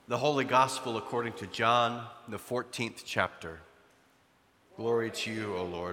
The Holy Gospel according to John, the 14th chapter. Glory to you, O Lord.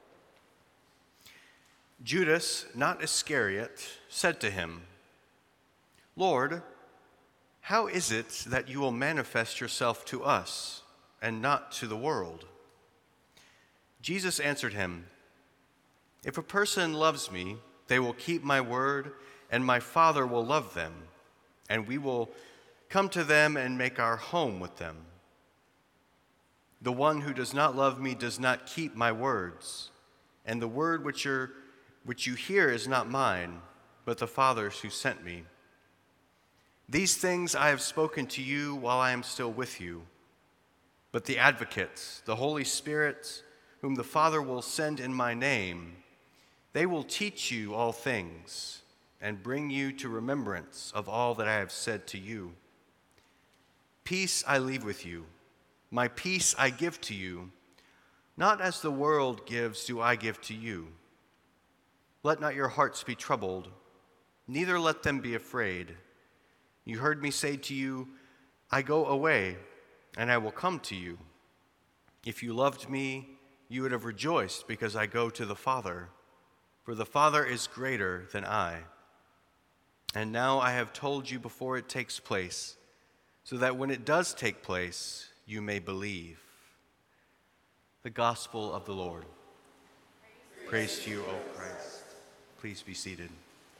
Judas, not Iscariot, said to him, Lord, how is it that you will manifest yourself to us and not to the world? Jesus answered him, If a person loves me, they will keep my word, and my Father will love them, and we will come to them and make our home with them. The one who does not love me does not keep my words, and the word which you hear is not mine, but the Father's who sent me. These things I have spoken to you while I am still with you. But the Advocate, the Holy Spirit, whom the Father will send in my name, they will teach you all things and bring you to remembrance of all that I have said to you. Peace I leave with you. My peace I give to you. Not as the world gives do I give to you. Let not your hearts be troubled, neither let them be afraid. You heard me say to you, I go away, and I will come to you. If you loved me, you would have rejoiced because I go to the Father, for the Father is greater than I. And now I have told you before it takes place, so that when it does take place, you may believe. The Gospel of the Lord. Praise to you, O Christ. Please be seated.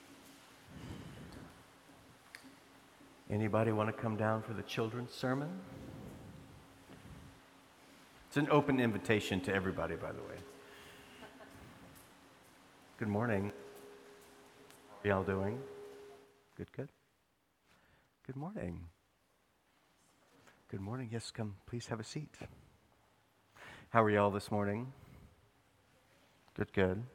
Anybody want to come down for the children's sermon? It's an open invitation to everybody, by the way. Good morning. How are y'all doing? Good. Good morning. Good morning. Yes, come. Please have a seat. How are y'all this morning? Good.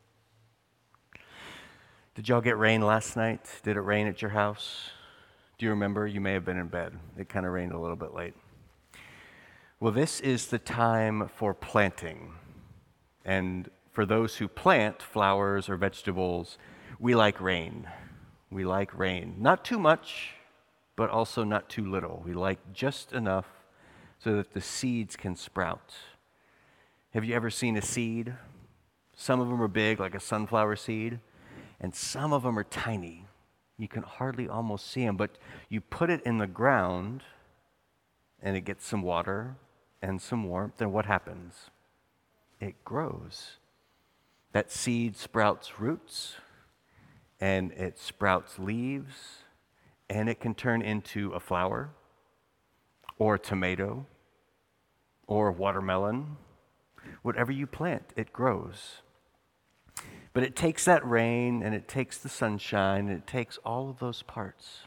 Did y'all get rain last night? Did it rain at your house? Do you remember? You may have been in bed. It kind of rained a little bit late. Well, this is the time for planting. And for those who plant flowers or vegetables, we like rain. We like rain. Not too much, but also not too little. We like just enough so that the seeds can sprout. Have you ever seen a seed? Some of them are big, like a sunflower seed, and some of them are tiny. You can hardly almost see them, but you put it in the ground, and it gets some water and some warmth, and what happens? It grows. That seed sprouts roots, and it sprouts leaves, and it can turn into a flower, or a tomato, or a watermelon. Whatever you plant, it grows. But it takes that rain, and it takes the sunshine, and it takes all of those parts.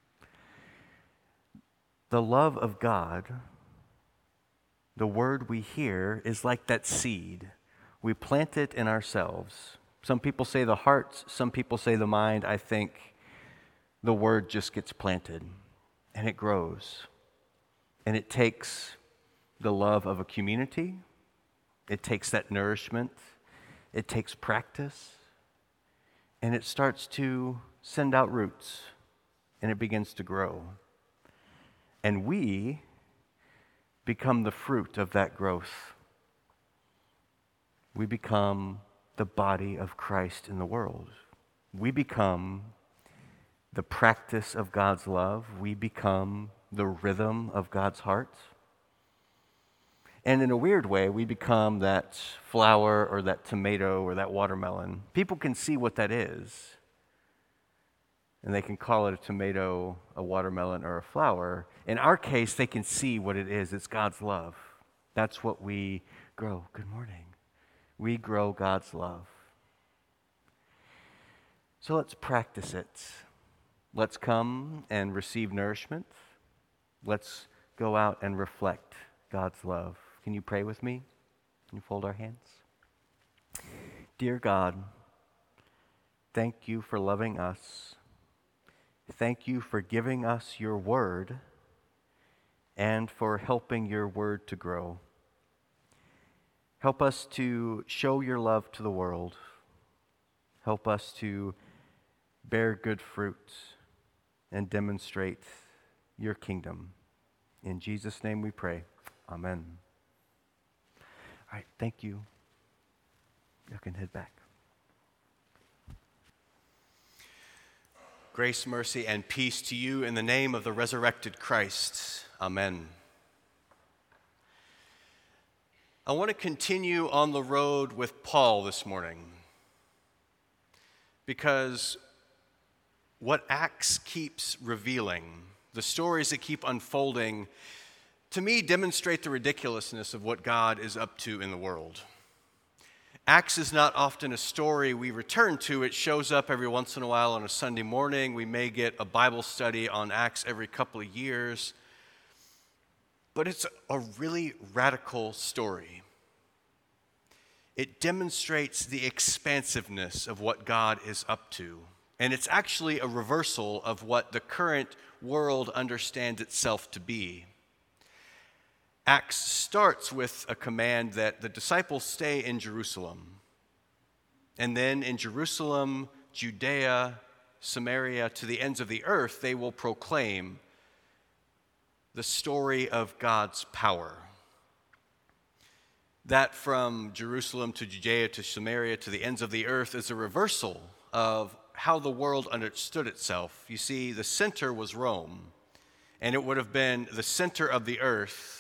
The love of God, the word we hear, is like that seed. We plant it in ourselves. Some people say the heart, some people say the mind. I think the word just gets planted, and it grows. And it takes the love of a community. It takes that nourishment. It takes practice. And it starts to send out roots, and it begins to grow. And we become the fruit of that growth. We become the body of Christ in the world. We become the practice of God's love. We become the rhythm of God's heart. And in a weird way, we become that flower or that tomato or that watermelon. People can see what that is, and they can call it a tomato, a watermelon, or a flower. In our case, they can see what it is. It's God's love. That's what we grow. Good morning. We grow God's love. So let's practice it. Let's come and receive nourishment. Let's go out and reflect God's love. Can you pray with me? Can you fold our hands? Dear God, thank you for loving us. Thank you for giving us your word and for helping your word to grow. Help us to show your love to the world. Help us to bear good fruit and demonstrate your kingdom. In Jesus' name we pray. Amen. All right, thank you. You can head back. Grace, mercy, and peace to you in the name of the resurrected Christ. Amen. I want to continue on the road with Paul this morning because what Acts keeps revealing, the stories that keep unfolding, to me demonstrate the ridiculousness of what God is up to in the world. Acts is not often a story we return to. It shows up every once in a while on a Sunday morning. We may get a Bible study on Acts every couple of years. But it's a really radical story. It demonstrates the expansiveness of what God is up to. And it's actually a reversal of what the current world understands itself to be. Acts starts with a command that the disciples stay in Jerusalem. And then in Jerusalem, Judea, Samaria, to the ends of the earth, they will proclaim the story of God's power. That from Jerusalem to Judea to Samaria to the ends of the earth is a reversal of how the world understood itself. You see, the center was Rome, and it would have been the center of the earth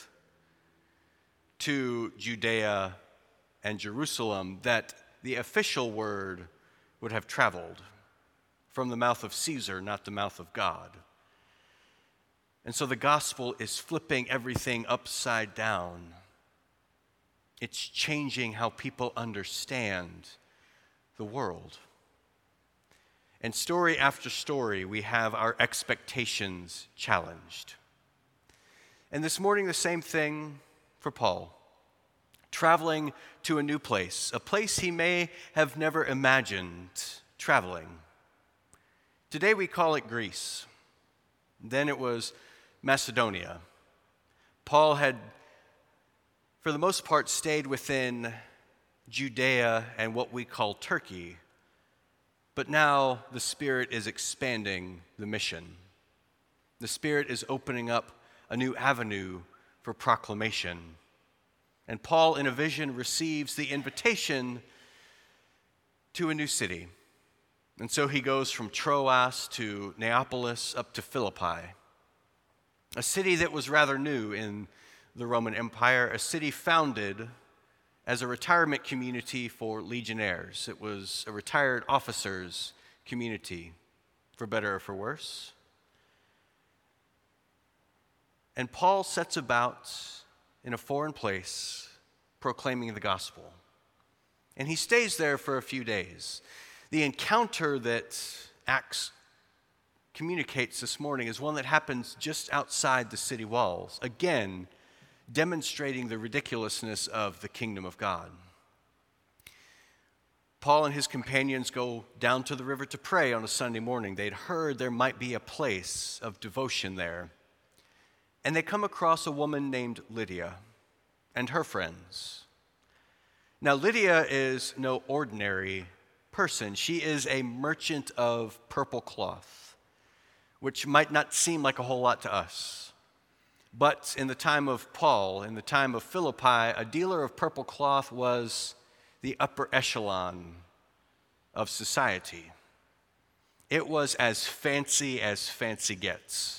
to Judea and Jerusalem that the official word would have traveled from the mouth of Caesar, not the mouth of God. And so the gospel is flipping everything upside down. It's changing how people understand the world. And story after story, we have our expectations challenged. And this morning, the same thing for Paul. Traveling to a new place, a place he may have never imagined traveling. Today we call it Greece. Then it was Macedonia. Paul had, for the most part, stayed within Judea and what we call Turkey. But now the Spirit is expanding the mission. The Spirit is opening up a new avenue for proclamation. And Paul, in a vision, receives the invitation to a new city. And so he goes from Troas to Neapolis up to Philippi, a city that was rather new in the Roman Empire, a city founded as a retirement community for legionnaires. It was a retired officers' community, for better or for worse. And Paul sets about in a foreign place proclaiming the gospel. And he stays there for a few days. The encounter that Acts communicates this morning is one that happens just outside the city walls, again, demonstrating the ridiculousness of the kingdom of God. Paul and his companions go down to the river to pray on a Sunday morning. They'd heard there might be a place of devotion there. And they come across a woman named Lydia and her friends. Now, Lydia is no ordinary person. She is a merchant of purple cloth, which might not seem like a whole lot to us. But in the time of Paul, in the time of Philippi, a dealer of purple cloth was the upper echelon of society. It was as fancy gets.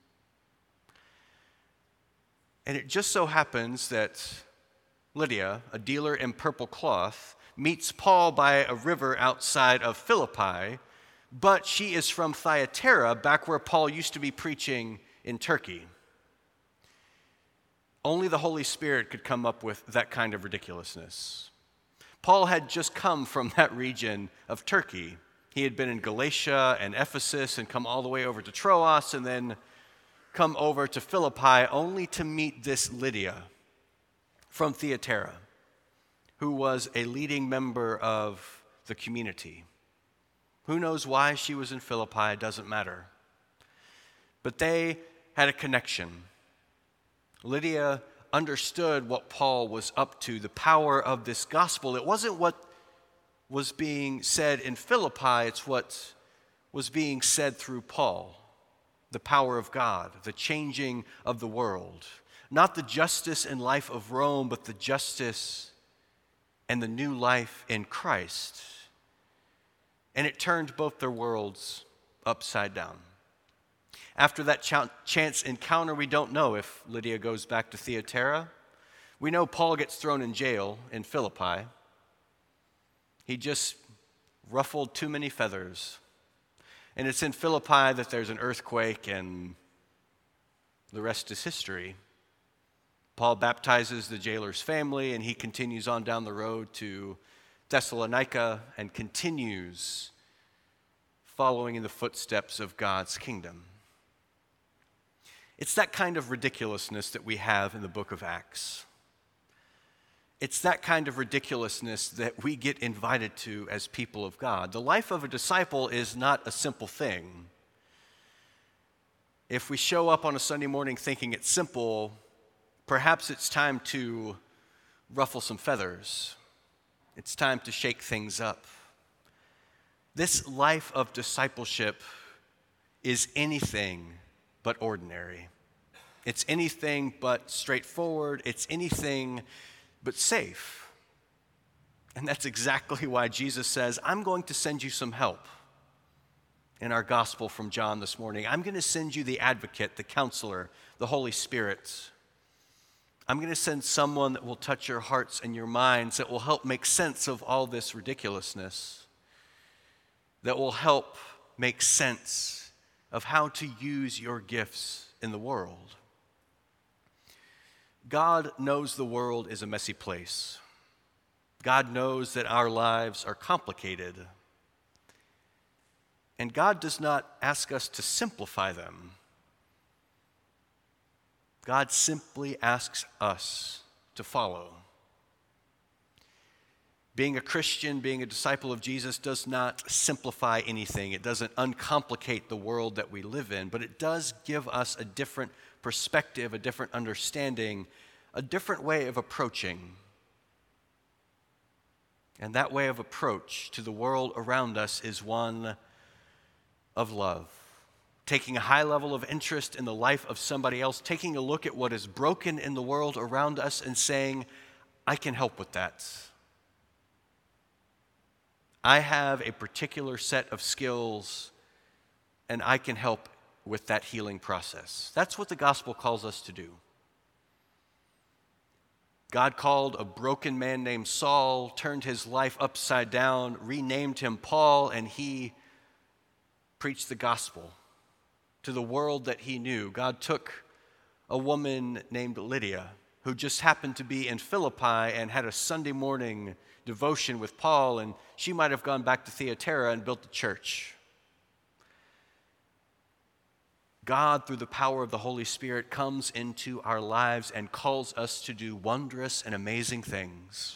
And it just so happens that Lydia, a dealer in purple cloth, meets Paul by a river outside of Philippi, but she is from Thyatira, back where Paul used to be preaching in Turkey. Only the Holy Spirit could come up with that kind of ridiculousness. Paul had just come from that region of Turkey. He had been in Galatia and Ephesus and come all the way over to Troas and then come over to Philippi only to meet this Lydia from Thyatira, who was a leading member of the community. Who knows why she was in Philippi? It doesn't matter. But they had a connection. Lydia understood what Paul was up to, the power of this gospel. It wasn't what was being said in Philippi, it's what was being said through Paul. the power of God, the changing of the world. Not the justice and life of Rome, but the justice and the new life in Christ. And it turned both their worlds upside down. After that chance encounter, we don't know if Lydia goes back to Thyatira. We know Paul gets thrown in jail in Philippi. He just ruffled too many feathers. And it's in Philippi that there's an earthquake, and the rest is history. Paul baptizes the jailer's family, and he continues on down the road to Thessalonica and continues following in the footsteps of God's kingdom. It's that kind of ridiculousness that we have in the book of Acts. It's that kind of ridiculousness that we get invited to as people of God. The life of a disciple is not a simple thing. If we show up on a Sunday morning thinking it's simple, perhaps it's time to ruffle some feathers. It's time to shake things up. This life of discipleship is anything but ordinary. It's anything but straightforward. It's anything but safe. And that's exactly why Jesus says, I'm going to send you some help. In our gospel from John this morning, I'm going to send you the advocate, the counselor, the Holy Spirit. I'm going to send someone that will touch your hearts and your minds, that will help make sense of all this ridiculousness, that will help make sense of how to use your gifts in the world. God knows the world is a messy place. God knows that our lives are complicated. And God does not ask us to simplify them. God simply asks us to follow. Being a Christian, being a disciple of Jesus does not simplify anything. It doesn't uncomplicate the world that we live in, but it does give us a different perspective, a different understanding, a different way of approaching. And that way of approach to the world around us is one of love. Taking a high level of interest in the life of somebody else, taking a look at what is broken in the world around us and saying, I can help with that. I have a particular set of skills, and I can help with that healing process. That's what the gospel calls us to do. God called a broken man named Saul, turned his life upside down, renamed him Paul, and he preached the gospel to the world that he knew. God took a woman named Lydia, who just happened to be in Philippi and had a Sunday morning devotion with Paul, and she might have gone back to Thyatira and built a church. God, through the power of the Holy Spirit, comes into our lives and calls us to do wondrous and amazing things.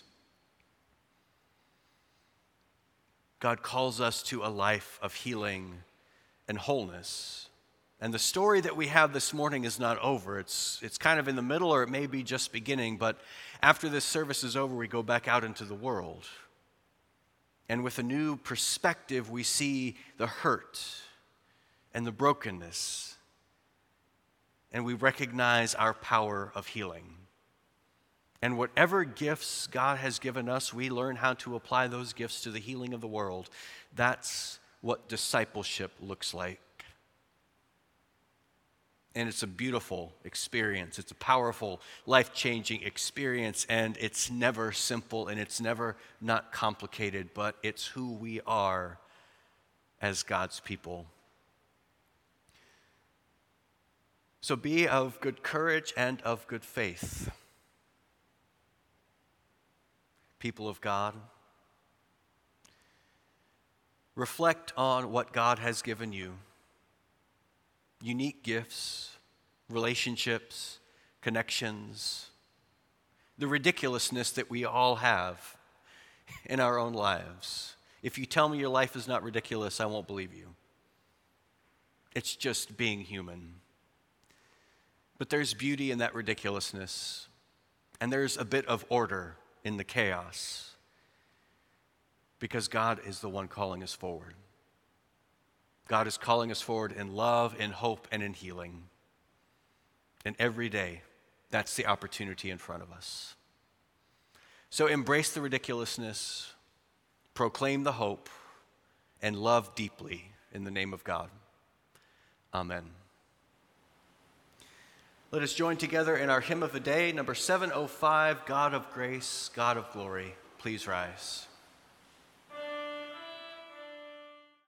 God calls us to a life of healing and wholeness. And the story that we have this morning is not over. It's kind of in the middle, or it may be just beginning, but after this service is over, we go back out into the world. And with a new perspective, we see the hurt and the brokenness, and we recognize our power of healing. And whatever gifts God has given us, we learn how to apply those gifts to the healing of the world. That's what discipleship looks like. And it's a beautiful experience. It's a powerful, life-changing experience, and it's never simple, and it's never not complicated, but it's who we are as God's people. So be of good courage and of good faith, people of God. Reflect on what God has given you. Unique gifts, relationships, connections, the ridiculousness that we all have in our own lives. If you tell me your life is not ridiculous, I won't believe you. It's just being human. But there's beauty in that ridiculousness, and there's a bit of order in the chaos, because God is the one calling us forward. God is calling us forward in love, in hope, and in healing. And every day, that's the opportunity in front of us. So embrace the ridiculousness, proclaim the hope, and love deeply in the name of God. Amen. Let us join together in our hymn of the day, number 705, God of Grace, God of Glory. Please rise.